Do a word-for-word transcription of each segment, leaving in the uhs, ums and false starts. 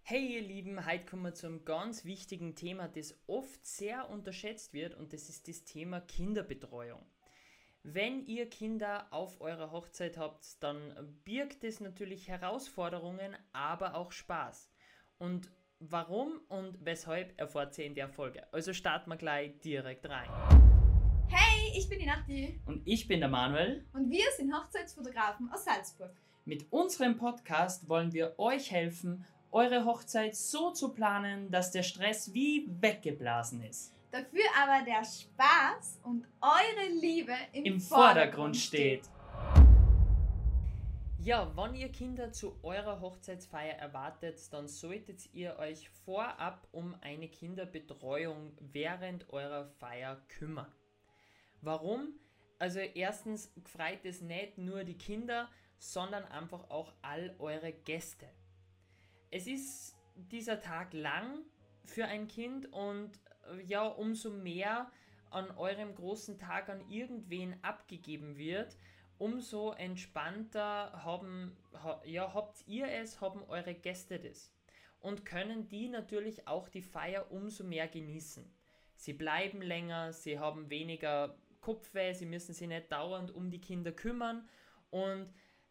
Hey ihr Lieben, heute kommen wir zu einem ganz wichtigen Thema, das oft sehr unterschätzt wird, und das ist das Thema Kinderbetreuung. Wenn ihr Kinder auf eurer Hochzeit habt, dann birgt es natürlich Herausforderungen, aber auch Spaß. Und warum und weshalb erfahrt ihr in der Folge. Also starten wir gleich direkt rein. Hey, ich bin die Nati Und ich bin der Manuel. und wir sind Hochzeitsfotografen aus Salzburg. Mit unserem Podcast wollen wir euch helfen, eure Hochzeit so zu planen, dass der Stress wie weggeblasen ist. Dafür aber der Spaß und eure Liebe im, Im Vordergrund steht. Ja, wenn ihr Kinder zu eurer Hochzeitsfeier erwartet, dann solltet ihr euch vorab um eine Kinderbetreuung während eurer Feier kümmern. Warum? Also erstens freut es nicht nur die Kinder, sondern einfach auch all eure Gäste. Es ist dieser Tag lang für ein Kind und äh, ja, umso mehr an eurem großen Tag an irgendwen abgegeben wird, umso entspannter haben, ha, ja, habt ihr es, haben eure Gäste das. Und können die natürlich auch die Feier umso mehr genießen. Sie bleiben länger, sie haben weniger Kopfweh, sie müssen sich nicht dauernd um die Kinder kümmern, und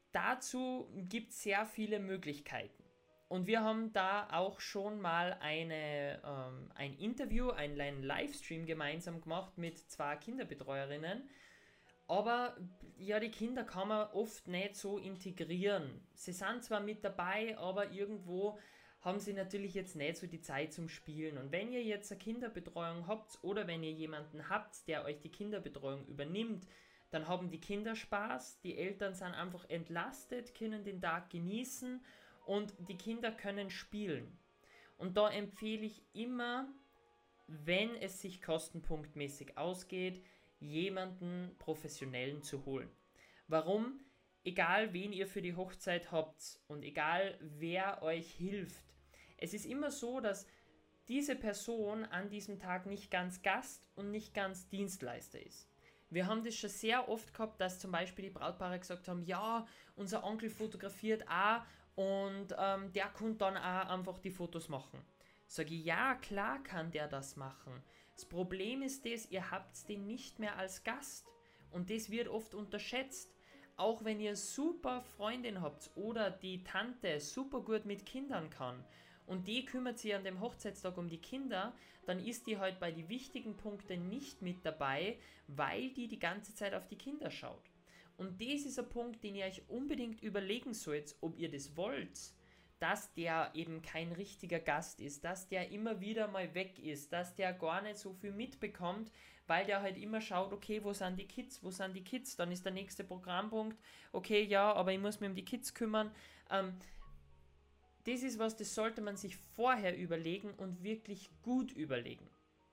dazu gibt es sehr viele Möglichkeiten. Und wir haben da auch schon mal eine, ähm, ein Interview, einen, einen Livestream gemeinsam gemacht mit zwei Kinderbetreuerinnen. Aber ja, die Kinder kann man oft nicht so integrieren. Sie sind zwar mit dabei, aber irgendwo haben sie natürlich jetzt nicht so die Zeit zum Spielen. Und wenn ihr jetzt eine Kinderbetreuung habt oder wenn ihr jemanden habt, der euch die Kinderbetreuung übernimmt, dann haben die Kinder Spaß, die Eltern sind einfach entlastet, können den Tag genießen und die Kinder können spielen. Und da empfehle ich immer, wenn es sich kostenpunktmäßig ausgeht, jemanden Professionellen zu holen. Warum? Egal wen ihr für die Hochzeit habt und egal wer euch hilft. Es ist immer so, dass diese Person an diesem Tag nicht ganz Gast und nicht ganz Dienstleister ist. Wir haben das schon sehr oft gehabt, dass zum Beispiel die Brautpaare gesagt haben, ja, unser Onkel fotografiert auch und ähm, der kann dann auch einfach die Fotos machen. Sage ich, ja, klar kann der das machen. Das Problem ist das, ihr habt den nicht mehr als Gast, und das wird oft unterschätzt. Auch wenn ihr super Freundin habt oder die Tante super gut mit Kindern kann und die kümmert sich an dem Hochzeitstag um die Kinder, dann ist die halt bei den wichtigen Punkten nicht mit dabei, weil die die ganze Zeit auf die Kinder schaut. Und das ist ein Punkt, den ihr euch unbedingt überlegen sollt, ob ihr das wollt, dass der eben kein richtiger Gast ist, dass der immer wieder mal weg ist, dass der gar nicht so viel mitbekommt, weil der halt immer schaut, okay, wo sind die Kids, wo sind die Kids, dann ist der nächste Programmpunkt, okay, ja, aber ich muss mich um die Kids kümmern. Ähm, das ist was, das sollte man sich vorher überlegen und wirklich gut überlegen.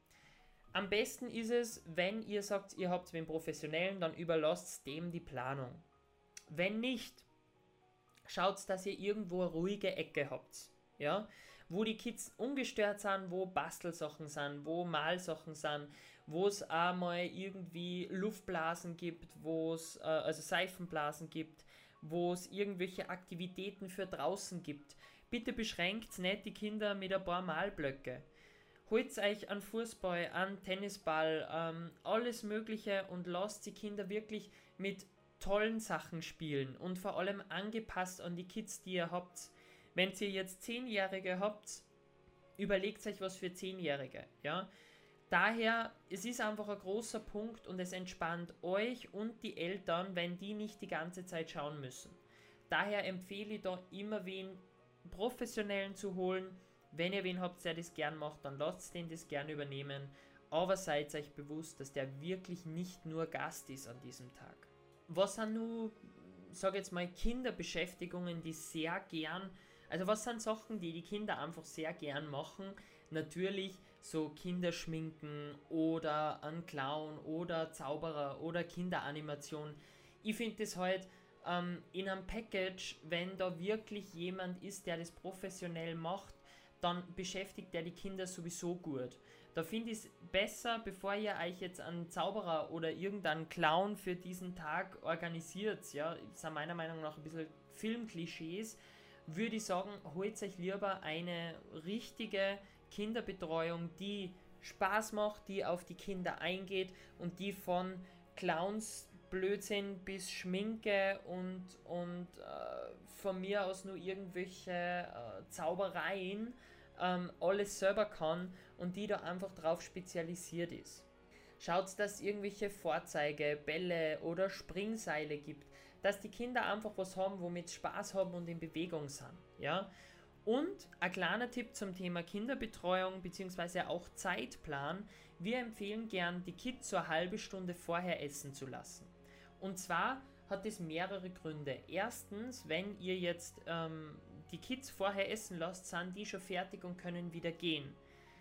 Am besten ist es, wenn ihr sagt, ihr habt einen Professionellen, dann überlasst dem die Planung. Wenn nicht, schaut, dass ihr irgendwo eine ruhige Ecke habt, ja, wo die Kids ungestört sind, wo Bastelsachen sind, wo Malsachen sind, wo es auch mal irgendwie Luftblasen gibt, wo es äh, also Seifenblasen gibt, wo es irgendwelche Aktivitäten für draußen gibt. Bitte beschränkt nicht die Kinder mit ein paar Malblöcke. Holt euch an Fußball, an Tennisball, ähm, alles Mögliche, und lasst die Kinder wirklich mit tollen Sachen spielen und vor allem angepasst an die Kids, die ihr habt. Wenn ihr jetzt Zehnjährige habt, überlegt euch was für Zehnjährige, ja. Daher, es ist einfach ein großer Punkt und es entspannt euch und die Eltern, wenn die nicht die ganze Zeit schauen müssen. Daher empfehle ich da immer wen Professionellen zu holen. Wenn ihr wen habt, der das gern macht, dann lasst den das gern übernehmen. Aber seid euch bewusst, dass der wirklich nicht nur Gast ist an diesem Tag. Was sind nun, sage jetzt mal, Kinderbeschäftigungen, die sehr gern, also was sind Sachen, die die Kinder einfach sehr gern machen? Natürlich so Kinderschminken oder ein Clown oder Zauberer oder Kinderanimation. Ich finde das halt ähm, in einem Package, wenn da wirklich jemand ist, der das professionell macht, dann beschäftigt der die Kinder sowieso gut. Da finde ich es besser, bevor ihr euch jetzt einen Zauberer oder irgendeinen Clown für diesen Tag organisiert, ja, das sind meiner Meinung nach ein bisschen Filmklischees, würde ich sagen, holt euch lieber eine richtige Kinderbetreuung, die Spaß macht, die auf die Kinder eingeht und die von Clowns Blödsinn bis Schminke und, und äh, von mir aus nur irgendwelche äh, Zaubereien ähm, alles selber kann und die da einfach drauf spezialisiert ist. Schaut, dass es irgendwelche Vorzeige, Bälle oder Springseile gibt, dass die Kinder einfach was haben, womit sie Spaß haben und in Bewegung sind. Ja? Und ein kleiner Tipp zum Thema Kinderbetreuung bzw. auch Zeitplan. Wir empfehlen gern, die Kids so eine halbe Stunde vorher essen zu lassen. Und zwar hat es mehrere Gründe. Erstens, wenn ihr jetzt ähm, die Kids vorher essen lasst, sind die schon fertig und können wieder gehen.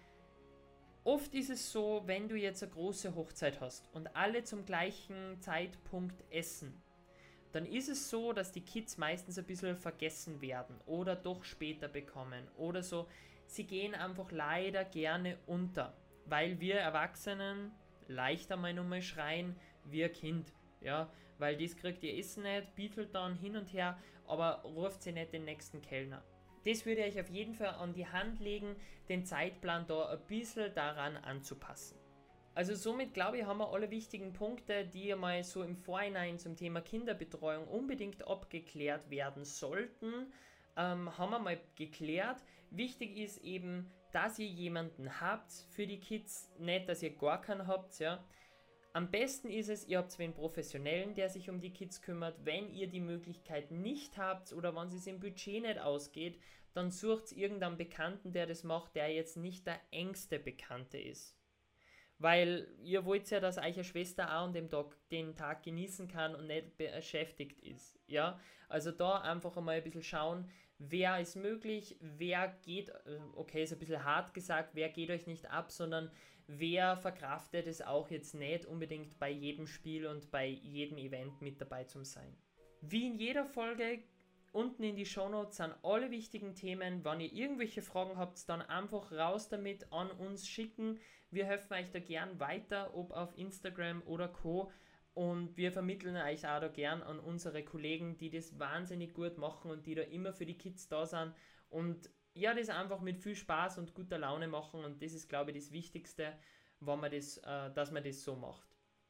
Oft ist es so, wenn du jetzt eine große Hochzeit hast und alle zum gleichen Zeitpunkt essen, dann ist es so, dass die Kids meistens ein bisschen vergessen werden oder doch später bekommen oder so. Sie gehen einfach leider gerne unter, weil wir Erwachsenen leicht einmal nochmal schreien, wie ein Kind. Ja, weil das kriegt ihr Essen nicht, bietet dann hin und her, aber ruft sie nicht den nächsten Kellner. Das würde ich auf jeden Fall an die Hand legen, den Zeitplan da ein bisschen daran anzupassen. Also somit glaube ich, haben wir alle wichtigen Punkte, die mal so im Vorhinein zum Thema Kinderbetreuung unbedingt abgeklärt werden sollten, ähm, haben wir mal geklärt. Wichtig ist eben, dass ihr jemanden habt für die Kids, nicht, dass ihr gar keinen habt, ja. Am besten ist es, ihr habt einen Professionellen, der sich um die Kids kümmert. Wenn ihr die Möglichkeit nicht habt oder wenn es im Budget nicht ausgeht, dann sucht irgendeinen Bekannten, der das macht, der jetzt nicht der engste Bekannte ist. Weil ihr wollt ja, dass eure Schwester auch an dem Tag den Tag genießen kann und nicht beschäftigt ist. Ja? Also da einfach einmal ein bisschen schauen, wer ist möglich, wer geht, okay, ist ein bisschen hart gesagt, wer geht euch nicht ab, sondern wer verkraftet es auch jetzt nicht unbedingt bei jedem Spiel und bei jedem Event mit dabei zu sein. Wie in jeder Folge, unten in die Shownotes sind alle wichtigen Themen. Wenn ihr irgendwelche Fragen habt, dann einfach raus damit, an uns schicken. Wir helfen euch da gern weiter, ob auf Instagram oder Co. Und wir vermitteln euch auch da gern an unsere Kollegen, die das wahnsinnig gut machen und die da immer für die Kids da sind und ja, das einfach mit viel Spaß und guter Laune machen, und das ist, glaube ich, das Wichtigste, wenn man das, äh, dass man das so macht.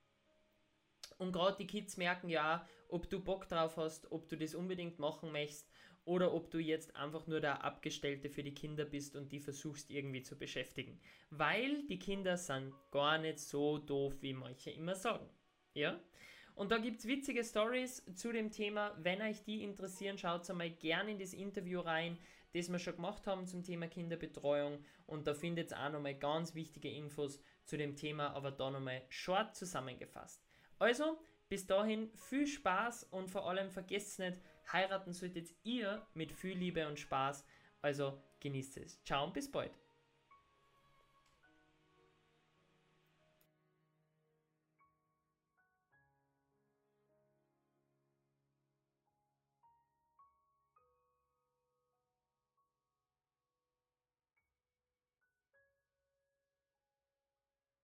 Und gerade die Kids merken ja, ob du Bock drauf hast, ob du das unbedingt machen möchtest oder ob du jetzt einfach nur der Abgestellte für die Kinder bist und die versuchst irgendwie zu beschäftigen. Weil die Kinder sind gar nicht so doof, wie manche immer sagen. Ja? Und da gibt es witzige Stories zu dem Thema. Wenn euch die interessieren, schaut einmal gerne in das Interview rein, das wir schon gemacht haben zum Thema Kinderbetreuung, und da findet ihr auch nochmal ganz wichtige Infos zu dem Thema, aber da nochmal short zusammengefasst. Also, bis dahin viel Spaß und vor allem vergesst nicht, heiraten solltet ihr mit viel Liebe und Spaß, also genießt es. Ciao und bis bald.